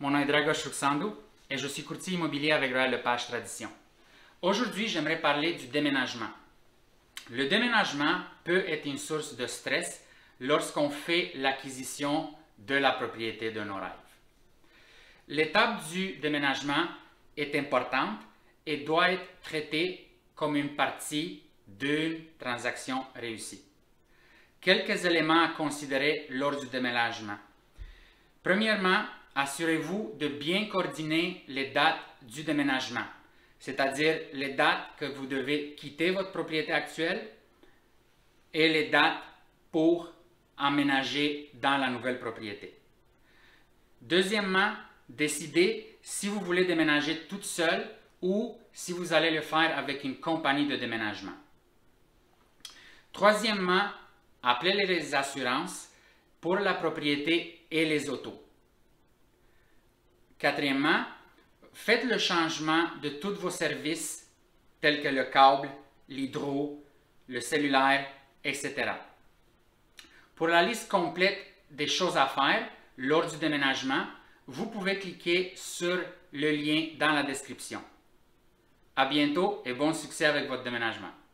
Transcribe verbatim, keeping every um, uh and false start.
Mon nom est Dragos Ruxandou et je suis courtier immobilier avec Royal Lepage Tradition. Aujourd'hui, j'aimerais parler du déménagement. Le déménagement peut être une source de stress lorsqu'on fait l'acquisition de la propriété de nos rêves. L'étape du déménagement est importante et doit être traitée comme une partie d'une transaction réussie. Quelques éléments à considérer lors du déménagement. Premièrement, assurez-vous de bien coordonner les dates du déménagement, c'est-à-dire les dates que vous devez quitter votre propriété actuelle et les dates pour emménager dans la nouvelle propriété. Deuxièmement, décidez si vous voulez déménager toute seule ou si vous allez le faire avec une compagnie de déménagement. Troisièmement, appelez les assurances pour la propriété et les autos. Quatrièmement, faites le changement de tous vos services tels que le câble, l'hydro, le cellulaire, et cetera. Pour la liste complète des choses à faire lors du déménagement, vous pouvez cliquer sur le lien dans la description. À bientôt et bon succès avec votre déménagement.